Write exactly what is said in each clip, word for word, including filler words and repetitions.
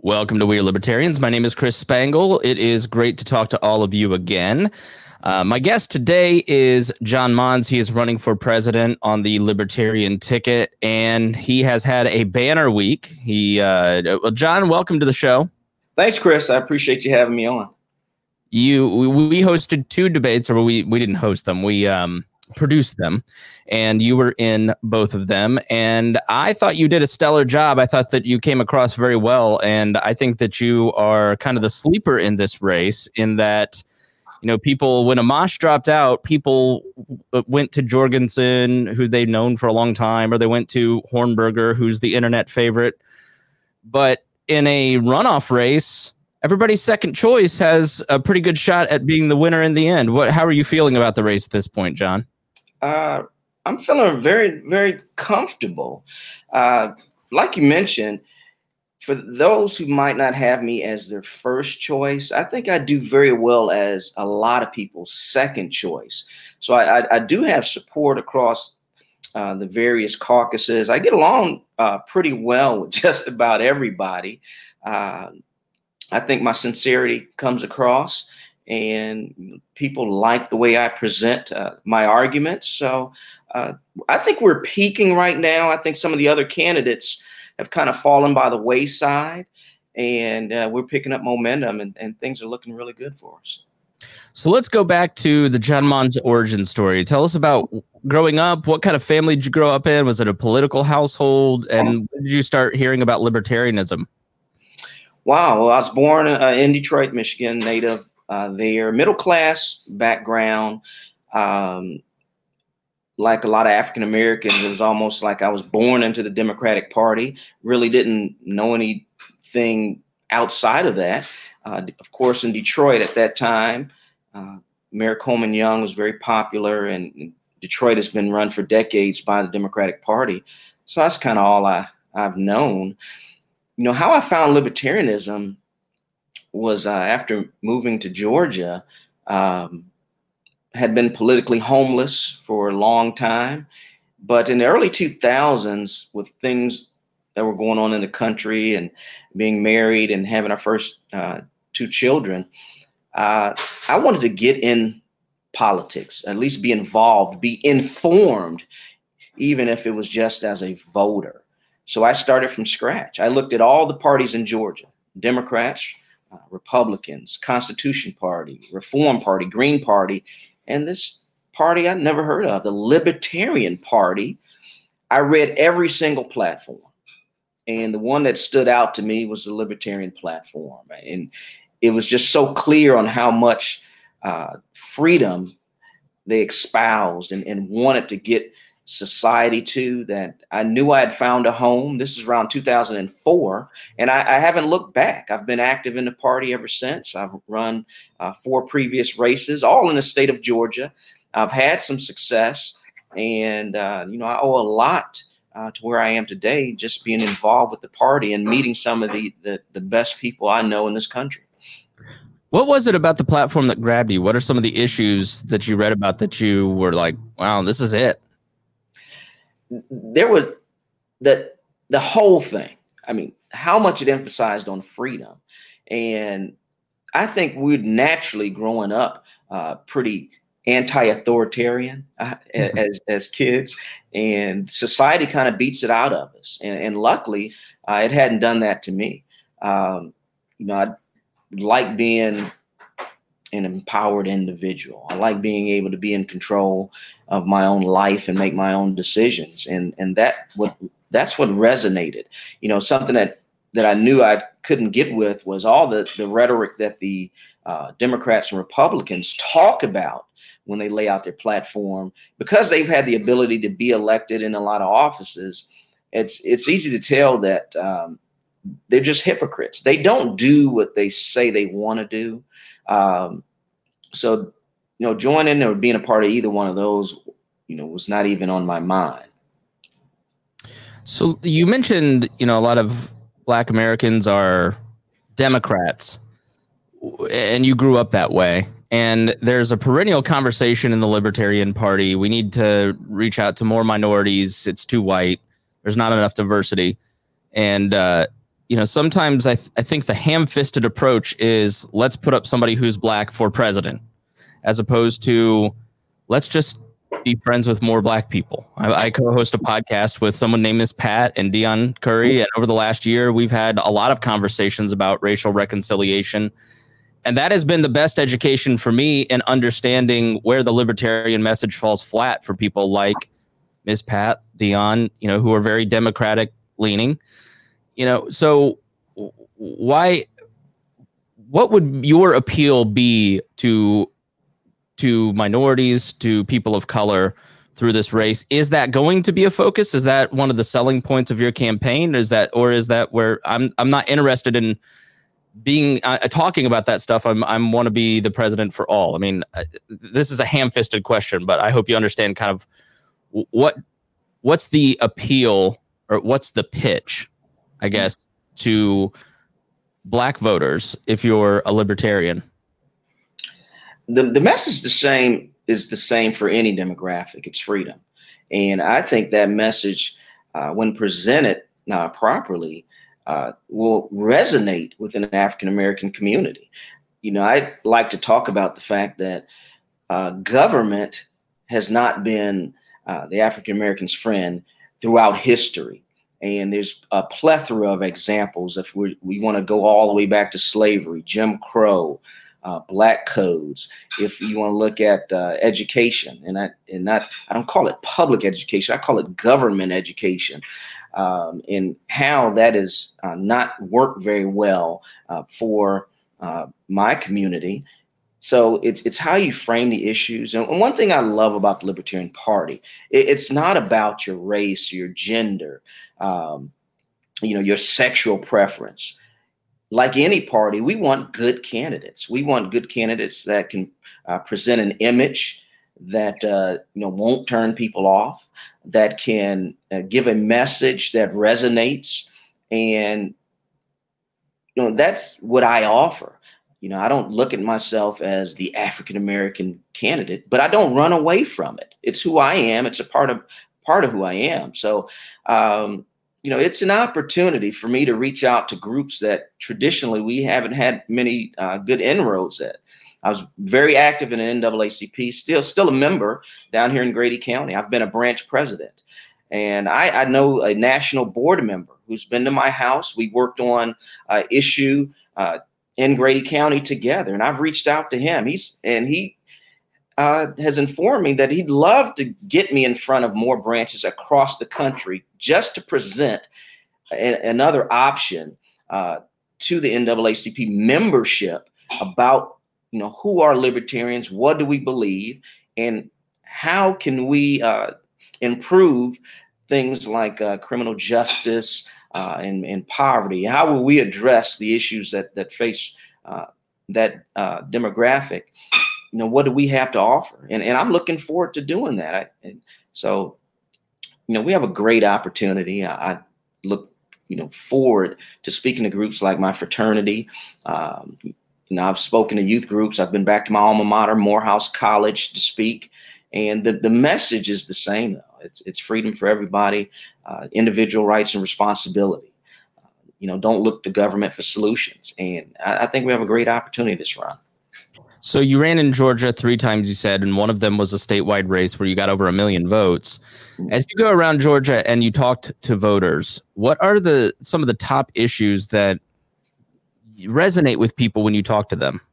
Welcome to We Are Libertarians. My name is Chris Spangle. It is great to talk to all of you again. Uh, my guest today is John Monds. He is running for president on the Libertarian ticket, and he has had a banner week. He, uh, well, John, welcome to the show. Thanks, Chris. I appreciate you having me on. You, we, we hosted two debates, or we we didn't host them. We um, produced them, and you were in both of them. And I thought you did a stellar job. I thought that you came across very well, and I think that you are kind of the sleeper in this race. In that, you know, people, when Amash dropped out, people went to Jorgensen, who they've known for a long time, or they went to Hornberger, who's the internet favorite. But in a runoff race, everybody's second choice has a pretty good shot at being the winner in the end. What? How are you feeling about the race at this point, John? Uh, I'm feeling very, very comfortable. Uh, like you mentioned, for those who might not have me as their first choice, I think I do very well as a lot of people's second choice. So I, I, I do have support across uh, the various caucuses. I get along uh, pretty well with just about everybody. Uh, I think my sincerity comes across, and people like the way I present uh, my arguments. So uh, I think we're peaking right now. I think some of the other candidates have kind of fallen by the wayside, and uh, we're picking up momentum, and, and things are looking really good for us. So let's go back to the John Monds origin story. Tell us about growing up. What kind of family did you grow up in? Was it a political household? And when did you start hearing about libertarianism? Wow. Well, I was born uh, in Detroit, Michigan, native uh, there, middle class background. Um, like a lot of African Americans, it was almost like I was born into the Democratic Party. Really didn't know anything outside of that. Uh, of course, in Detroit at that time, uh, Mayor Coleman Young was very popular, and Detroit has been run for decades by the Democratic Party. So that's kind of all I, I've known. You know, how I found libertarianism was uh, after moving to Georgia, um, had been politically homeless for a long time. But in the early two thousands, with things that were going on in the country and being married and having our first uh, two children, uh, I wanted to get in politics, at least be involved, be informed, even if it was just as a voter. So I started from scratch. I looked at all the parties in Georgia: Democrats, uh, Republicans, Constitution Party, Reform Party, Green Party, and this party I'd never heard of, the Libertarian Party. I read every single platform, and the one that stood out to me was the Libertarian platform. And it was just so clear on how much uh, freedom they espoused and, and wanted to get society to, that I knew I had found a home. This is around two thousand four, and I, I haven't looked back. I've been active in the party ever since. I've run uh, four previous races, all in the state of Georgia. I've had some success, and uh, you know, I owe a lot uh, to where I am today, just being involved with the party and meeting some of the, the the best people I know in this country. What was it about the platform that grabbed you? What are some of the issues that you read about that you were like, wow, this is it? There was the the whole thing. I mean, how much it emphasized on freedom. And I think we'd naturally growing up uh, pretty anti-authoritarian uh, mm-hmm. as as kids, and society kind of beats it out of us. And, and luckily, uh, it hadn't done that to me. Um, you know, I like being an empowered individual. I like being able to be in control of my own life and make my own decisions. And and that what that's what resonated. You know, something that that I knew I couldn't get with was all the, the rhetoric that the uh, Democrats and Republicans talk about when they lay out their platform. Because they've had the ability to be elected in a lot of offices, it's it's easy to tell that um, they're just hypocrites. They don't do what they say they want to do. Um, so, you know, joining or being a part of either one of those, you know, was not even on my mind. So you mentioned, you know, a lot of Black Americans are Democrats, and you grew up that way. And there's a perennial conversation in the Libertarian Party. We need to reach out to more minorities. It's too white. There's not enough diversity. And uh, you know, sometimes I, th- I think the ham-fisted approach is let's put up somebody who's black for president, as opposed to let's just be friends with more black people. I, I co-host a podcast with someone named Miss Pat and Dion Curry, and over the last year, we've had a lot of conversations about racial reconciliation. And that has been the best education for me in understanding where the libertarian message falls flat for people like Miz Pat, Dion, you know, who are very Democratic leaning. You know, so why, what would your appeal be to to minorities, to people of color through this race? Is that going to be a focus? Is that one of the selling points of your campaign? Is that, or is that where I'm I'm not interested in being uh, talking about that stuff? I'm I'm want to be the president for all. I mean, uh, this is a ham-fisted question, but I hope you understand kind of what what's the appeal, or what's the pitch, I guess, to black voters if you're a libertarian. The the message the same is the same for any demographic. It's freedom, and I think that message, uh, when presented uh, properly, Uh, will resonate within an African American community. You know, I like to talk about the fact that uh, government has not been uh, the African American's friend throughout history. And there's a plethora of examples. If we, we want to go all the way back to slavery, Jim Crow, uh, black codes. If you want to look at uh, education, and I and not I don't call it public education, I call it government education. Um, and how that is uh, not worked very well uh, for uh, my community. So it's it's how you frame the issues. And one thing I love about the Libertarian Party, it, it's not about your race, your gender, um, you know, your sexual preference. Like any party, we want good candidates. We want good candidates that can uh, present an image that uh, you know won't turn people off, that can uh, give a message that resonates. And, you know, that's what I offer. You know, I don't look at myself as the African-American candidate, but I don't run away from it. It's who I am. It's a part of part of who I am. So, um, you know, it's an opportunity for me to reach out to groups that traditionally we haven't had many uh, good inroads at. I was very active in the N double A C P, still still a member down here in Grady County. I've been a branch president. And I, I know a national board member who's been to my house. We worked on an issue uh, in Grady County together. And I've reached out to him. He's and he uh, has informed me that he'd love to get me in front of more branches across the country just to present a, another option uh, to the N double A C P membership about, you know, who are libertarians? What do we believe? And how can we uh, improve things like uh, criminal justice uh, and, and poverty? How will we address the issues that that face uh, that uh, demographic? You know, what do we have to offer? And, and I'm looking forward to doing that. I, and so, you know, we have a great opportunity. I, I look, you know, forward to speaking to groups like my fraternity. Um, You know, I've spoken to youth groups. I've been back to my alma mater, Morehouse College, to speak. And the, the message is the same, though. It's it's freedom for everybody, uh, individual rights and responsibility. Uh, you know, don't look to government for solutions. And I, I think we have a great opportunity this run. So you ran in Georgia three times, you said, and one of them was a statewide race where you got over a million votes. As you go around Georgia and you talked to voters, what are the some of the top issues that resonate with people when you talk to them?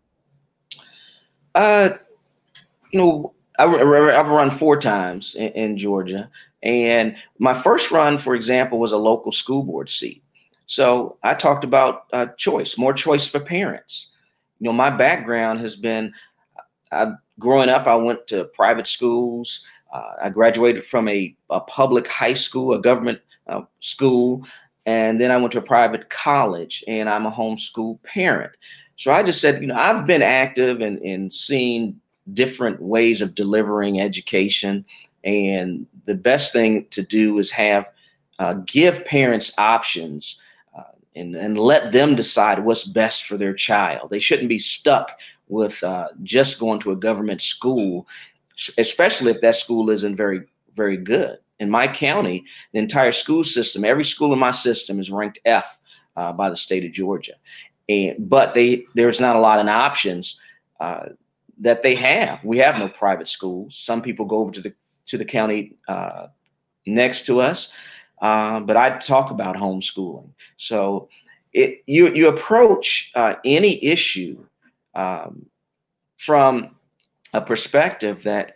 Uh, you know, I, I've run four times in, in Georgia, and my first run, for example, was a local school board seat. So I talked about uh, choice, more choice for parents. You know, my background has been, uh, growing up, I went to private schools. Uh, I graduated from a, a public high school, a government uh, school. And then I went to a private college, and I'm a homeschool parent. So I just said, you know, I've been active and, and seen different ways of delivering education. And the best thing to do is have, uh, give parents options uh, and, and let them decide what's best for their child. They shouldn't be stuck with uh, just going to a government school, especially if that school isn't very, very good. In my county, the entire school system, every school in my system is ranked F uh, by the state of Georgia. And, but they, there's not a lot of options uh, that they have. We have no private schools. Some people go over to the to the county uh, next to us, uh, but I talk about homeschooling. So it, you you approach uh, any issue um, from a perspective that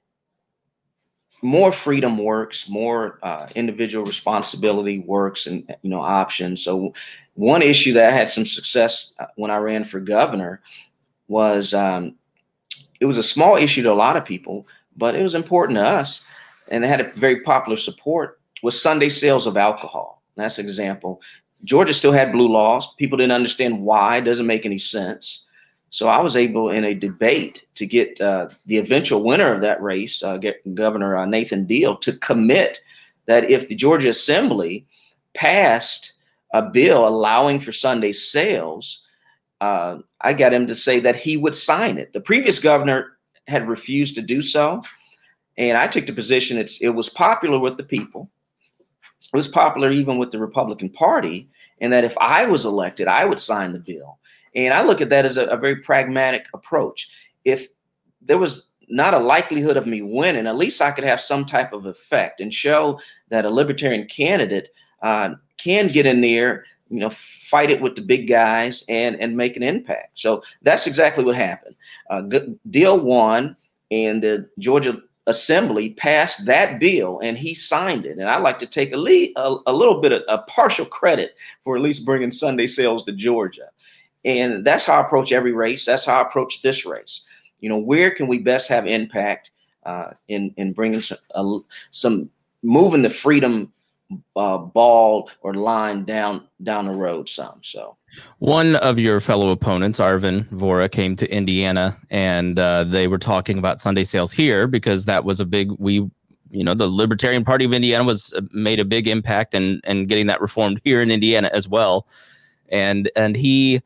more freedom works, more uh, individual responsibility works, and you know options. So one issue that I had some success when I ran for governor was um, it was a small issue to a lot of people, but it was important to us, and it had a very popular support, was Sunday sales of alcohol. And that's an example. Georgia still had blue laws. People didn't understand why. It doesn't make any sense. So I was able in a debate to get uh, the eventual winner of that race, uh, Governor uh, Nathan Deal, to commit that if the Georgia Assembly passed a bill allowing for Sunday sales, uh, I got him to say that he would sign it. The previous governor had refused to do so. And I took the position it's, it was popular with the people. It was popular even with the Republican Party. And that if I was elected, I would sign the bill. And I look at that as a, a very pragmatic approach. If there was not a likelihood of me winning, at least I could have some type of effect and show that a libertarian candidate uh, can get in there, you know, fight it with the big guys and, and make an impact. So that's exactly what happened. Uh, Deal won, and the Georgia Assembly passed that bill, and he signed it. And I like to take a, lead, a, a little bit of a partial credit for at least bringing Sunday sales to Georgia. And that's how I approach every race. That's how I approach this race. You know, where can we best have impact uh, in, in bringing some, uh, some moving the freedom uh, ball or line down down the road some. So one of your fellow opponents, Arvin Vohra, came to Indiana, and uh, they were talking about Sunday sales here because that was a big, we, you know, the Libertarian Party of Indiana was made a big impact and and getting that reformed here in Indiana as well. And and he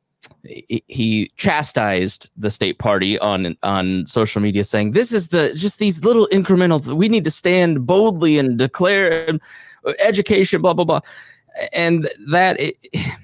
he chastised the state party on on social media, saying this is the just these little incremental. We need to stand boldly and declare education, blah blah blah, and that it,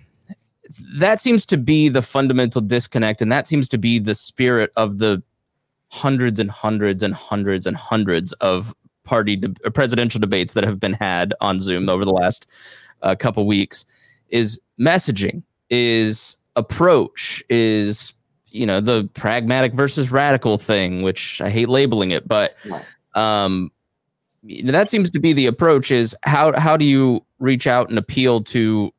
that seems to be the fundamental disconnect, and that seems to be the spirit of the hundreds and hundreds and hundreds and hundreds of party de- presidential debates that have been had on Zoom over the last uh, couple weeks. Is messaging, is approach, is, you know, the pragmatic versus radical thing, which I hate labeling it, but um, that seems to be the approach. Is how how do you reach out and appeal to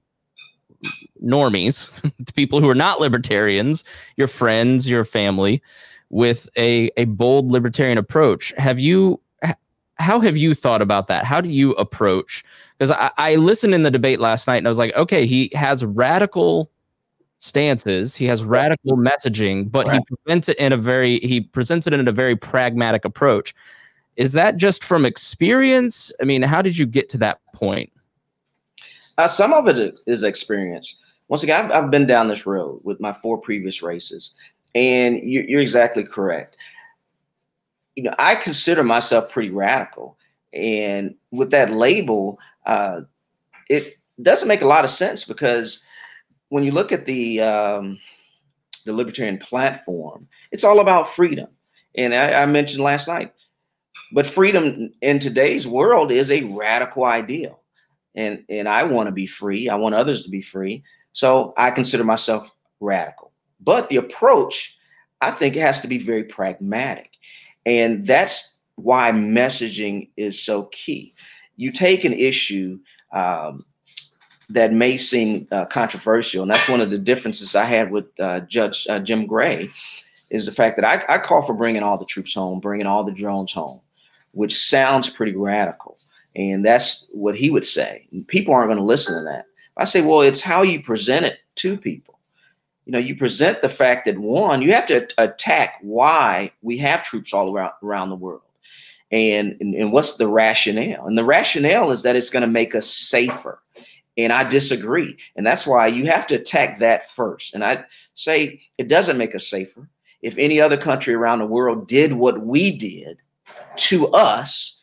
normies, to people who are not libertarians, your friends, your family, with a a bold libertarian approach? Have you how have you thought about that? How do you approach? Because I, I listened in the debate last night and I was like, okay, he has radical stances, he has radical messaging, but right. he presents it in a very he presents it in a very pragmatic approach. Is that just from experience? I mean, how did you get to that point? Uh, some of it is experience. Once again, I've, I've been down this road with my four previous races, and you, you're exactly correct. You know, I consider myself pretty radical, and with that label, uh, it doesn't make a lot of sense because when you look at the um, the libertarian platform, it's all about freedom. And I, I mentioned last night, but freedom in today's world is a radical ideal. And, and I want to be free. I want others to be free. So I consider myself radical. But the approach, I think it has to be very pragmatic. And that's why messaging is so key. You take an issue um, that may seem uh, controversial, and that's one of the differences I had with uh, Judge uh, Jim Gray, is the fact that I, I call for bringing all the troops home, bringing all the drones home, which sounds pretty radical. And that's what he would say. And people aren't going to listen to that. I say, well, it's how you present it to people. You know, you present the fact that, one, you have to attack why we have troops all around, around the world. And, and, and what's the rationale? And the rationale is that it's going to make us safer. And I disagree. And that's why you have to attack that first. And I say it doesn't make us safer. If any other country around the world did what we did to us,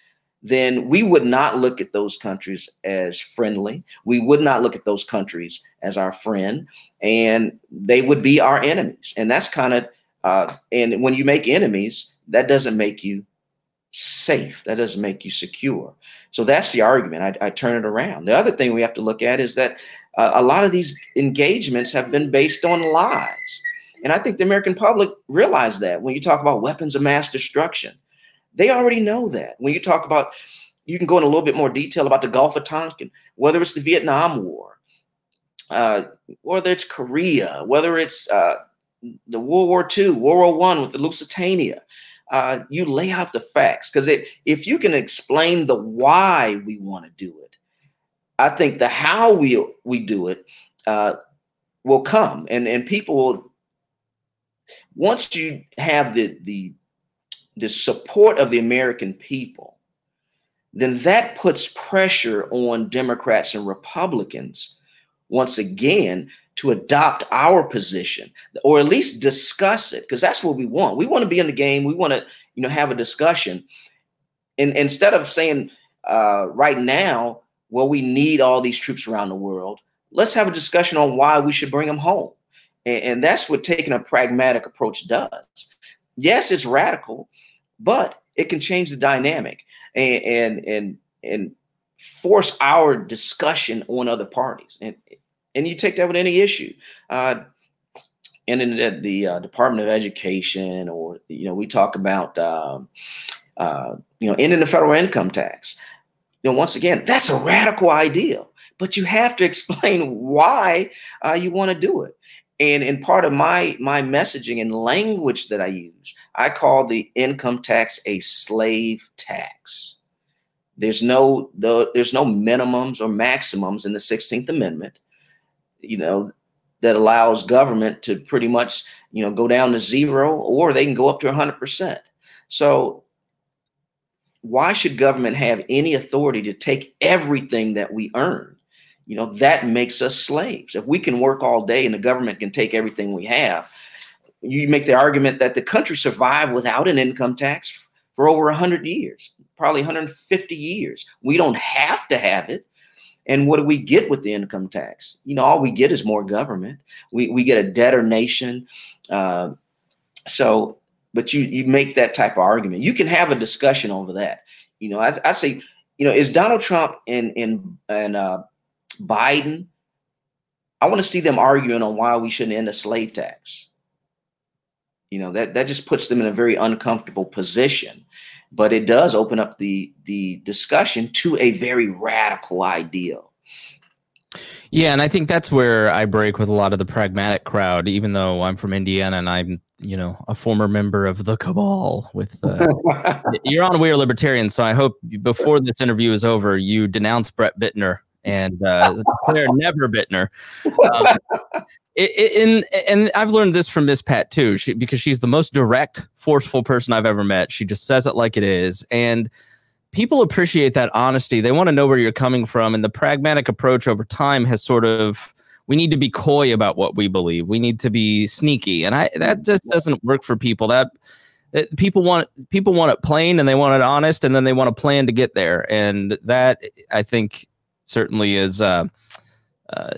then we would not look at those countries as friendly. We would not look at those countries as our friend, and they would be our enemies. And that's kind of, uh, and when you make enemies, that doesn't make you safe. That doesn't make you secure. So that's the argument. I, I turn it around. The other thing we have to look at is that uh, a lot of these engagements have been based on lies. And I think the American public realize that when you talk about weapons of mass destruction, they already know that. When you talk about, you can go in a little bit more detail about the Gulf of Tonkin, whether it's the Vietnam War, uh, whether it's Korea, whether it's uh, the World War Two, World War One with the Lusitania. Uh, you lay out the facts, because if you can explain the why we want to do it, I think the how we we do it uh, will come, and and people will, once you have the the the support of the American people, then that puts pressure on Democrats and Republicans once again to adopt our position, or at least discuss it, because that's what we want. We want to be in the game. We want to, you know, have a discussion. And instead of saying uh, right now, well, we need all these troops around the world, let's have a discussion on why we should bring them home. And, and that's what taking a pragmatic approach does. Yes, it's radical, but it can change the dynamic and and and, and force our discussion on other parties. And And you take that with any issue. Uh, and in the, the uh, Department of Education, or, you know, we talk about, um, uh, you know, ending the federal income tax. You know, once again, that's a radical idea, but you have to explain why uh, you want to do it. And in part of my, my messaging and language that I use, I call the income tax a slave tax. There's no, the, there's no minimums or maximums in the sixteenth Amendment, you know, that allows government to pretty much, you know, go down to zero, or they can go up to one hundred percent. So why should government have any authority to take everything that we earn? You know, that makes us slaves. If we can work all day and the government can take everything we have, you make the argument that the country survived without an income tax for over one hundred years, probably one hundred fifty years. We don't have to have it. And what do we get with the income tax? You know, all we get is more government. We we get a debtor nation. Uh, so, but you you make that type of argument. You can have a discussion over that. You know, I, I say, you know, is Donald Trump and and and uh, Biden? I want to see them arguing on why we shouldn't end a slave tax. You know, that that just puts them in a very uncomfortable position. But it does open up the the discussion to a very radical ideal. Yeah, and I think that's where I break with a lot of the pragmatic crowd, even though I'm from Indiana and I'm, you know, a former member of the cabal with uh, you're on We Are Libertarians. So I hope before this interview is over, you denounce Brett Bittner and uh, declare never Bittner. Um, it, it, and, and I've learned this from Miss Pat too, she, because she's the most direct, forceful person I've ever met. She just says it like it is. And people appreciate that honesty. They want to know where you're coming from. And the pragmatic approach over time has sort of, we need to be coy about what we believe. We need to be sneaky. And I, that just doesn't work for people. That, that people want, people want it plain and they want it honest, and then they want a plan to get there. And that, I think, certainly is, uh, uh,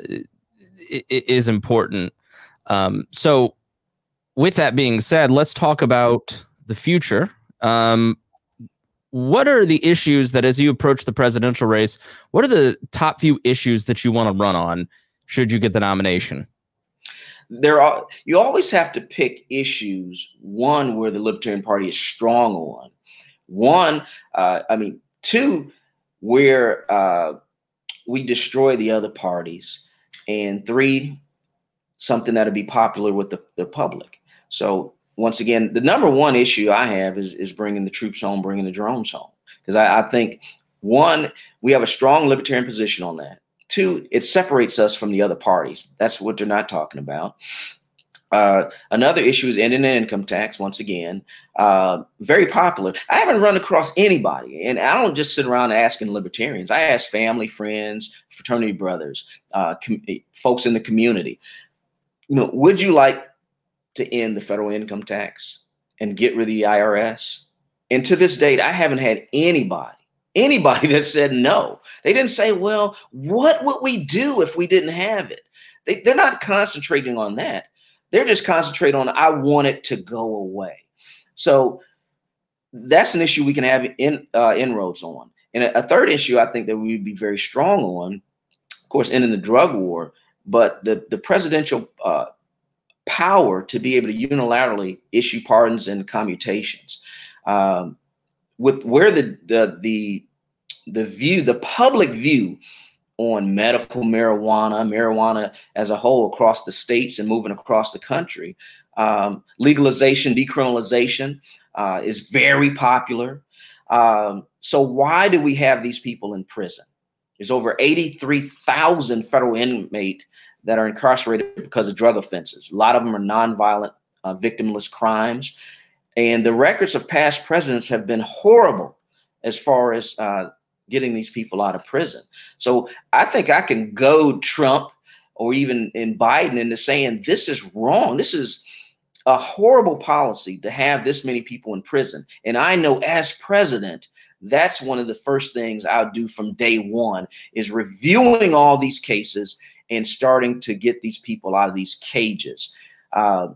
is important. Um, so with that being said, let's talk about the future. Um, what are the issues that, as you approach the presidential race, what are the top few issues that you want to run on should you get the nomination? There are, you always have to pick issues, one, where the Libertarian Party is strong on, one, uh, I mean, two, where uh, we destroy the other parties, and three, something that'll be popular with the, the public. So once again, the number one issue I have is, is bringing the troops home, bringing the drones home. Because I, I think, one, we have a strong libertarian position on that. Two, it separates us from the other parties. That's what they're not talking about. Uh, another issue is ending the income tax, once again. Uh, very popular. I haven't run across anybody, and I don't just sit around asking libertarians. I ask family, friends, fraternity brothers, uh, com- folks in the community. You know, would you like to end the federal income tax and get rid of the I R S? And to this date, I haven't had anybody, anybody that said no. They didn't say, well, what would we do if we didn't have it? They, they're not concentrating on that. They're just concentrating on, I want it to go away. So that's an issue we can have in uh, inroads on. And a, a third issue I think that we would be very strong on, of course, ending the drug war, but the, the presidential uh, power to be able to unilaterally issue pardons and commutations. Um, with where the, the, the, the view, the public view on medical marijuana, marijuana as a whole across the states and moving across the country, um, legalization, decriminalization uh, is very popular. Um, so why do we have these people in prison? There's over eighty-three thousand federal inmates that are incarcerated because of drug offenses. A lot of them are nonviolent, uh, victimless crimes. And the records of past presidents have been horrible as far as uh, getting these people out of prison. So I think I can goad Trump or even in Biden into saying this is wrong. This is a horrible policy to have this many people in prison. And I know as president, that's one of the first things I'll do from day one is reviewing all these cases and starting to get these people out of these cages. Uh,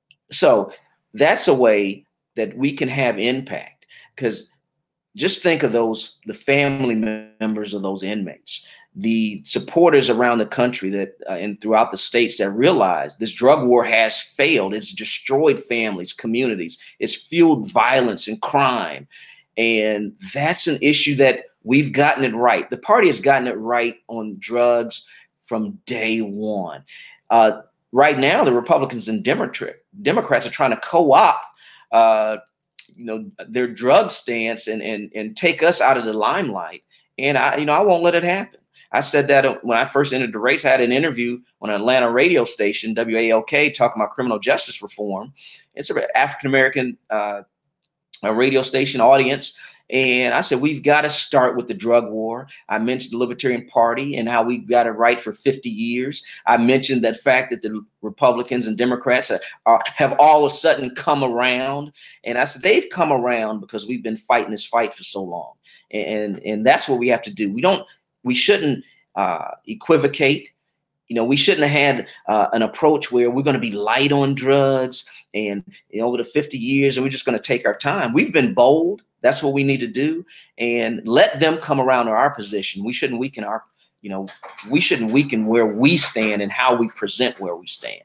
so that's a way that we can have impact, because just think of those, the family members of those inmates, the supporters around the country that uh, and throughout the states that realize this drug war has failed. It's destroyed families, communities. It's fueled violence and crime. And that's an issue that we've gotten it right. The party has gotten it right on drugs from day one. Uh, right now, the Republicans and Democrat, Democrats are trying to co-opt uh, you know, their drug stance and, and, and take us out of the limelight. And I, you know, I won't let it happen. I said that when I first entered the race. I had an interview on an Atlanta radio station, W A L K, talking about criminal justice reform. It's an African-American uh, radio station audience. And I said, we've got to start with the drug war. I mentioned the Libertarian Party and how we've got it right for fifty years. I mentioned that fact that the Republicans and Democrats are, are, have all of a sudden come around. And I said, they've come around because we've been fighting this fight for so long. And, and that's what we have to do. We don't, we shouldn't uh, equivocate. You know, we shouldn't have had uh, an approach where we're going to be light on drugs and, you know, over the fifty years, and we're just going to take our time. We've been bold. That's what we need to do, and let them come around to our position. We shouldn't weaken our, you know, we shouldn't weaken where we stand and how we present where we stand.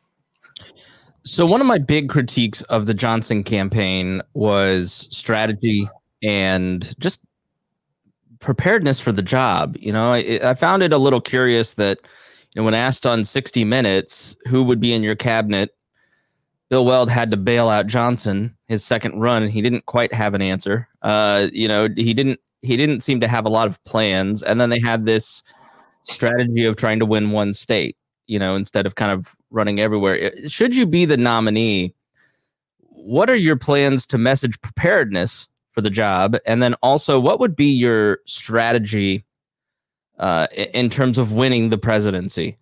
So one of my big critiques of the Johnson campaign was strategy and just preparedness for the job. You know, I, I found it a little curious that, you know, when asked on sixty minutes who would be in your cabinet, Bill Weld had to bail out Johnson his second run, and he didn't quite have an answer. Uh, you know, he didn't he didn't seem to have a lot of plans. And then they had this strategy of trying to win one state, you know, instead of kind of running everywhere. Should you be the nominee, what are your plans to message preparedness for the job? And then also, what would be your strategy uh, in terms of winning the presidency?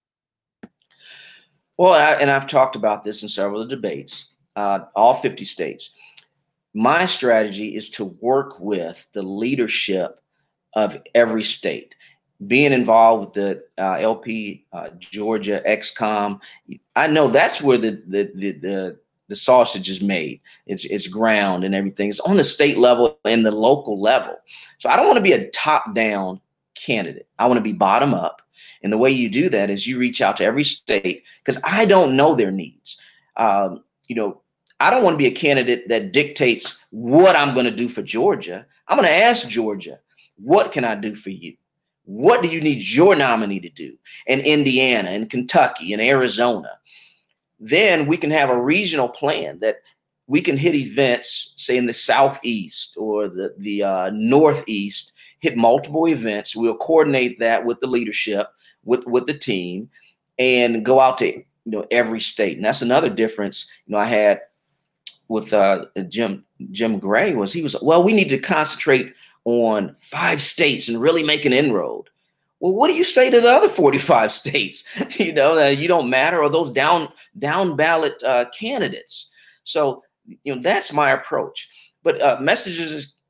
Well, I, and I've talked about this in several of the debates, uh, all fifty states. My strategy is to work with the leadership of every state, being involved with the uh, L P, uh, Georgia, X COM. I know that's where the the the, the the sausage is made. It's it's ground and everything. It's on the state level and the local level. So I don't want to be a top-down candidate. I want to be bottom up. And the way you do that is you reach out to every state, because I don't know their needs. Um, you know, I don't want to be a candidate that dictates what I'm going to do for Georgia. I'm going to ask Georgia, what can I do for you? What do you need your nominee to do? And Indiana and Kentucky and Arizona. Then we can have a regional plan that we can hit events, say in the Southeast or the, the uh, Northeast, hit multiple events. We'll coordinate that with the leadership, with, with the team, and go out to, you know, every state. And that's another difference, you know, I had with uh, Jim, Jim Gray was, he was, well, we need to concentrate on five states and really make an inroad. Well, what do you say to the other forty-five states? You know, that you don't matter, or those down, down ballot uh, candidates. So, you know, that's my approach. But uh, messages is,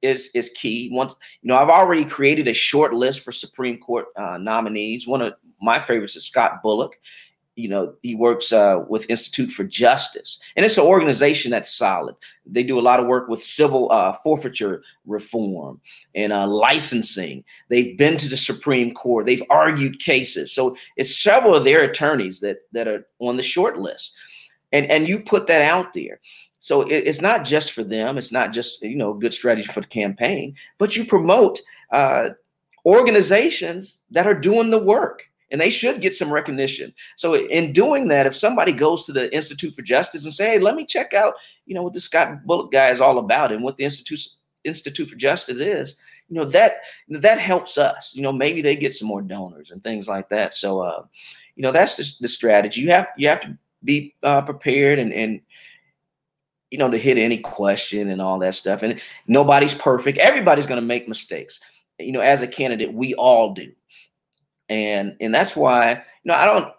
is is key. Once you know, I've already created a short list for Supreme Court uh, nominees. One of my favorites is Scott Bullock. You know, he works uh, with Institute for Justice, and it's an organization that's solid. They do a lot of work with civil uh, forfeiture reform and uh, licensing. They've been to the Supreme Court. They've argued cases. So it's several of their attorneys that that are on the short list, and and you put that out there. So it, it's not just for them. It's not just, you know, a good strategy for the campaign, but you promote uh, organizations that are doing the work. And they should get some recognition. So in doing that, if somebody goes to the Institute for Justice and say, hey, let me check out, you know, what the Scott Bullock guy is all about and what the Institute Institute for Justice is, you know, that that helps us. You know, maybe they get some more donors and things like that. So, uh, you know, that's the, the strategy. You have you have to be uh, prepared and and you know, to hit any question and all that stuff. And nobody's perfect. Everybody's going to make mistakes. You know, as a candidate, we all do. And and that's why, you know, I don't,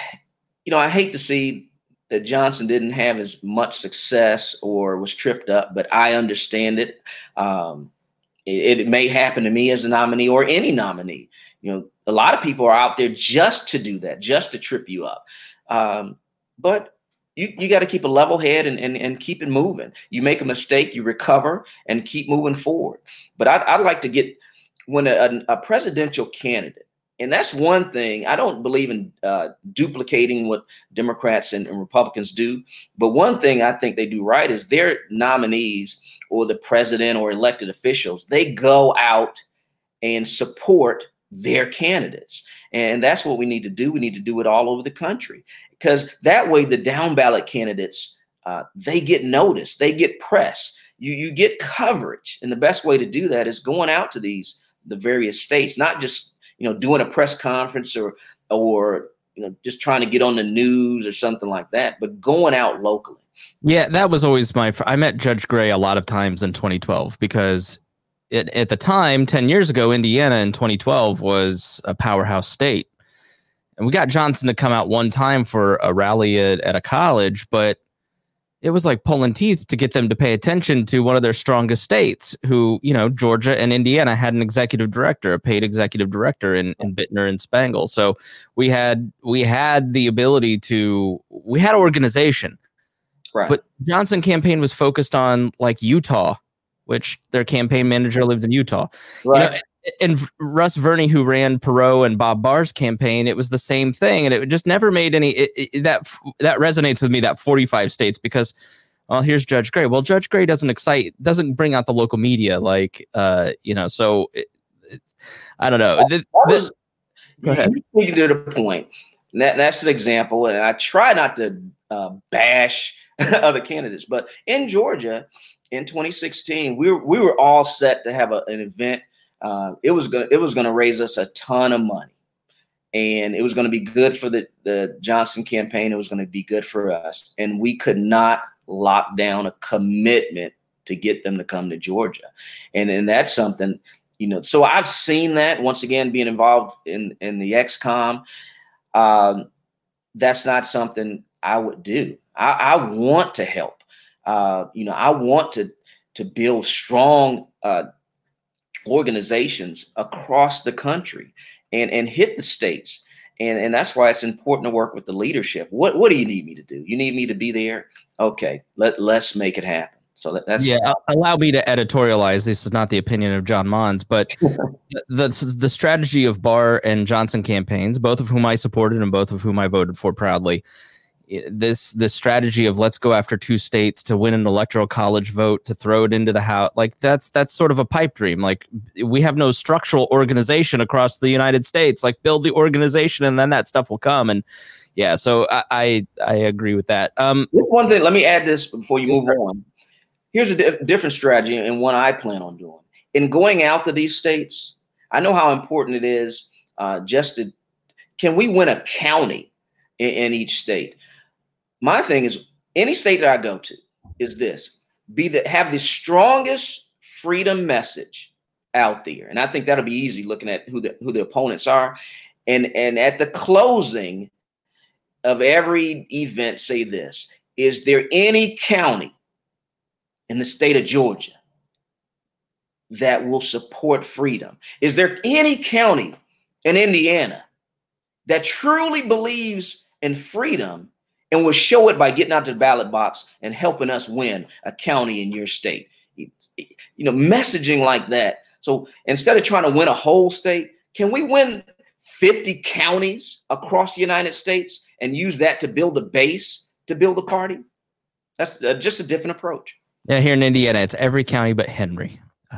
you know, I hate to see that Johnson didn't have as much success or was tripped up, but I understand it. Um, it, it may happen to me as a nominee or any nominee. You know, a lot of people are out there just to do that, just to trip you up. Um, but you, you got to keep a level head and, and, and keep it moving. You make a mistake, you recover and keep moving forward. But I'd, I'd like to get when a, a presidential candidate, and that's one thing. I don't believe in uh, duplicating what Democrats and, and Republicans do. But one thing I think they do right is their nominees or the president or elected officials, they go out and support their candidates. And that's what we need to do. We need to do it all over the country, because that way the down ballot candidates, uh, they get noticed, they get press, you, you get coverage. And the best way to do that is going out to these the various states, not just you know, doing a press conference or, or, you know, just trying to get on the news or something like that, but going out locally. Yeah, that was always my, I met Judge Gray a lot of times in twenty twelve because it, at the time, ten years ago, Indiana in twenty twelve was a powerhouse state. And we got Johnson to come out one time for a rally at, at a college, but it was like pulling teeth to get them to pay attention to one of their strongest states who, you know, Georgia and Indiana had an executive director, a paid executive director in, in Bittner and Spangle. So we had we had the ability to we had organization. Right. But Johnson campaign was focused on like Utah, which their campaign manager lived in Utah. Right. You know, and Russ Verney, who ran Perot and Bob Barr's campaign, it was the same thing, and it just never made any. It, it, that that resonates with me. That forty-five states, because, well, here's Judge Gray. Well, Judge Gray doesn't excite, doesn't bring out the local media, like, uh, you know. So, it, it, I don't know. The, was, the, go ahead. You to the point. That, that's an example, and I try not to uh, bash other candidates, but in Georgia, in twenty sixteen, we were we were all set to have a, an event. Uh, it was gonna it was gonna raise us a ton of money, and it was gonna be good for the, the Johnson campaign. It was gonna be good for us, and we could not lock down a commitment to get them to come to Georgia, and and that's something, you know. So I've seen that once again being involved in in the X COM. Um, that's not something I would do. I, I want to help. Uh, you know, I want to to build strong Uh, organizations across the country and, and hit the states. And, and that's why it's important to work with the leadership. What what do you need me to do? You need me to be there? Okay, let, let's make it happen. So that, that's yeah. Allow me to editorialize. This is not the opinion of John Mons, but the, the the strategy of Barr and Johnson campaigns, both of whom I supported and both of whom I voted for proudly. This this strategy of let's go after two states to win an electoral college vote, to throw it into the House, like that's that's sort of a pipe dream. Like, we have no structural organization across the United States. Like, build the organization and then that stuff will come. And yeah, so I I, I agree with that. Um, one thing, let me add this before you move on. Here's a di- different strategy and one I plan on doing. In going out to these states, I know how important it is uh, just to, can we win a county in, in each state? My thing is, any state that I go to is this, be the, have the strongest freedom message out there. And I think that'll be easy looking at who the, who the opponents are. And, and at the closing of every event, say this, is there any county in the state of Georgia that will support freedom? Is there any county in Indiana that truly believes in freedom and will show it by getting out to the ballot box and helping us win a county in your state? You know, messaging like that. So instead of trying to win a whole state, can we win fifty counties across the United States and use that to build a base to build a party? That's uh, just a different approach. Yeah, here in Indiana, it's every county but Henry.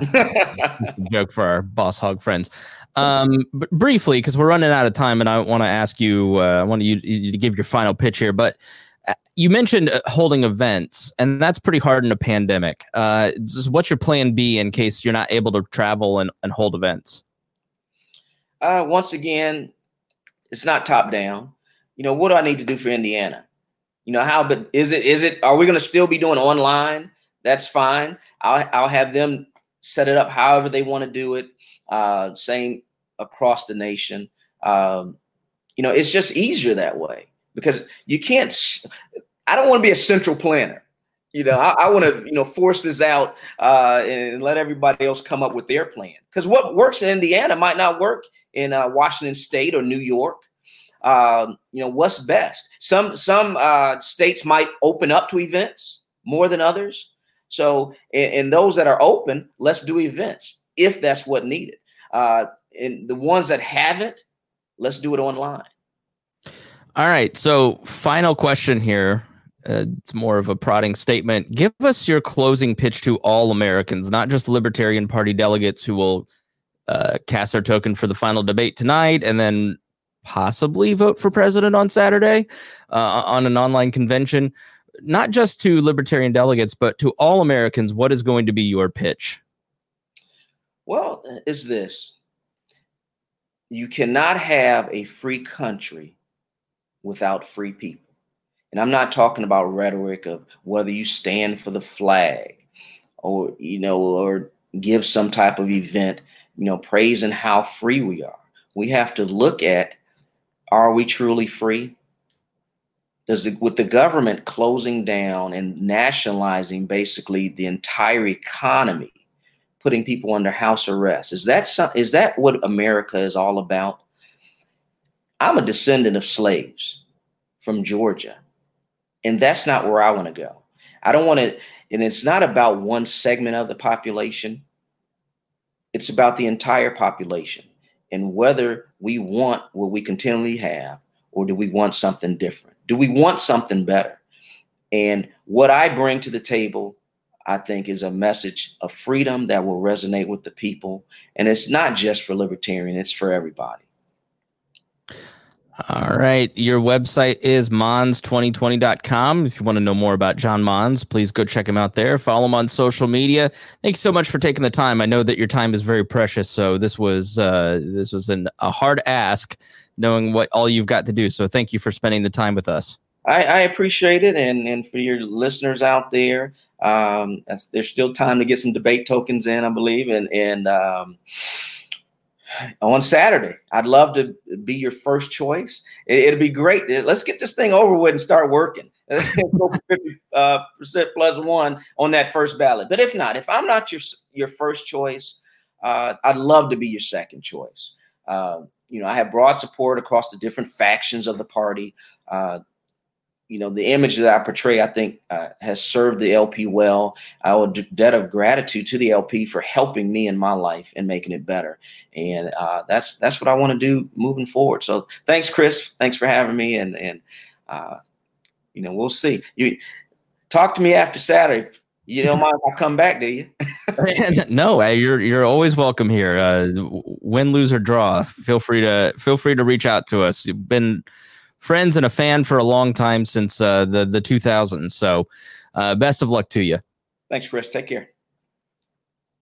Joke for our Boss Hog friends. Um, but briefly, because we're running out of time, and I want to ask you, uh, I want you, you to give your final pitch here. But you mentioned holding events, and that's pretty hard in a pandemic. Uh, what's your plan B in case you're not able to travel and, and hold events? Uh, once again, it's not top down. You know, what do I need to do for Indiana? You know, how, but is it, is it, are we going to still be doing online? That's fine. I'll, I'll have them set it up however they want to do it. Uh, same across the nation. Um, you know, it's just easier that way because you can't, I don't want to be a central planner. You know, I, I want to, you know, force this out uh, and let everybody else come up with their plan. Because what works in Indiana might not work in uh, Washington State or New York. Um, you know, what's best? Some some uh, states might open up to events more than others. So in, in those that are open, let's do events if that's what needed. Uh, and the ones that haven't, let's do it online. All right. So final question here. Uh, it's more of a prodding statement. Give us your closing pitch to all Americans, not just Libertarian Party delegates who will uh, cast their token for the final debate tonight and then possibly vote for president on Saturday uh, on an online convention. Not just to Libertarian delegates, but to all Americans. What is going to be your pitch? Well, it's this. You cannot have a free country without free people. And I'm not talking about rhetoric of whether you stand for the flag or, you know, or give some type of event, you know, praising how free we are. We have to look at, are we truly free? Does it, with the government closing down and nationalizing basically the entire economy, putting people under house arrest, is that some, is that what America is all about? I'm a descendant of slaves from Georgia. And that's not where I want to go. I don't want to, and it's not about one segment of the population. It's about the entire population and whether we want what we continually have or do we want something different? Do we want something better? And what I bring to the table, I think, is a message of freedom that will resonate with the people. And it's not just for libertarian, it's for everybody. All right. Your website is mons twenty twenty dot com. If you want to know more about John Mons, please go check him out there. Follow him on social media. Thank you so much for taking the time. I know that your time is very precious. So this was uh, this was an, a hard ask, knowing what all you've got to do. So thank you for spending the time with us. I, I appreciate it. And, and for your listeners out there, um, there's still time to get some debate tokens in, I believe. And, and um, on Saturday, I'd love to be your first choice. It, it'd be great. Let's get this thing over with and start working. Go for fifty percent plus one on that first ballot. But if not, if I'm not your your first choice, uh, I'd love to be your second choice. Uh, you know, I have broad support across the different factions of the party. Uh, you know, the image that I portray, I think, uh, has served the L P well. I owe a debt of gratitude to the L P for helping me in my life and making it better. And uh, that's that's what I want to do moving forward. So thanks, Chris. Thanks for having me. And, and uh, you know, we'll see. You talk to me after Saturday. You don't mind if I come back, do you? No, you're you're always welcome here. Uh, win, lose, or draw. Feel free to feel free to reach out to us. You've been friends and a fan for a long time, since uh, the the two thousands. So uh, best of luck to you. Thanks, Chris. Take care.